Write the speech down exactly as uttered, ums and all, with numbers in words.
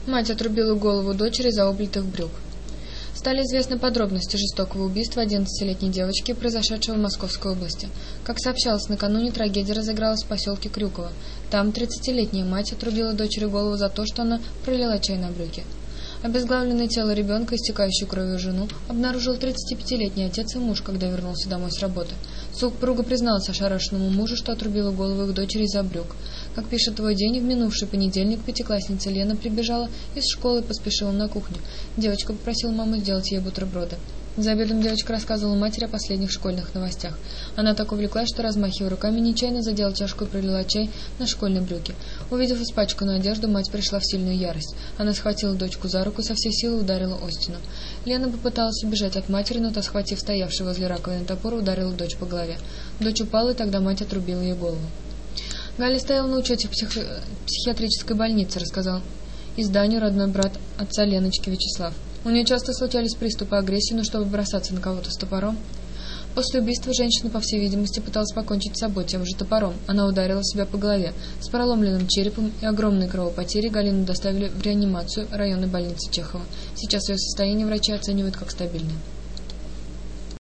Мать отрубила голову дочери из-за облитых брюк. Стали известны подробности жестокого убийства одиннадцатилетней девочки, произошедшего в Московской области. Как сообщалось накануне, трагедия разыгралась в поселке Крюково. Там тридцатилетняя мать отрубила дочери голову за то, что она пролила чай на брюки. Обезглавленное тело ребенка, истекающую кровью жену, обнаружил тридцатипятилетний отец и муж, когда вернулся домой с работы. Супруга призналась ошарашенному мужу, что отрубила голову их дочери из-за брюк. Как пишет «Твой день», в минувший понедельник пятиклассница Лена прибежала из школы и поспешила на кухню. Девочка попросила маму сделать ей бутерброды. За обедом девочка рассказывала матери о последних школьных новостях. Она так увлеклась, что, размахивая руками, нечаянно задела чашку и пролила чай на школьные брюки. Увидев испачканную одежду, мать пришла в сильную ярость. Она схватила дочку за руку и со всей силы ударила о стену. Лена попыталась убежать от матери, но та, схватив стоявший возле раковины топор, ударила дочь по голове. Дочь упала, и тогда мать отрубила ей голову. Галя стояла на учете в псих... психиатрической больнице, рассказал изданию родной брат отца Леночки Вячеслав. У нее часто случались приступы агрессии, но чтобы бросаться на кого-то с топором. После убийства женщина, по всей видимости, пыталась покончить с собой тем же топором. Она ударила себя по голове. С проломленным черепом и огромной кровопотерей Галину доставили в реанимацию районной больницы Чехова. Сейчас ее состояние врачи оценивают как стабильное.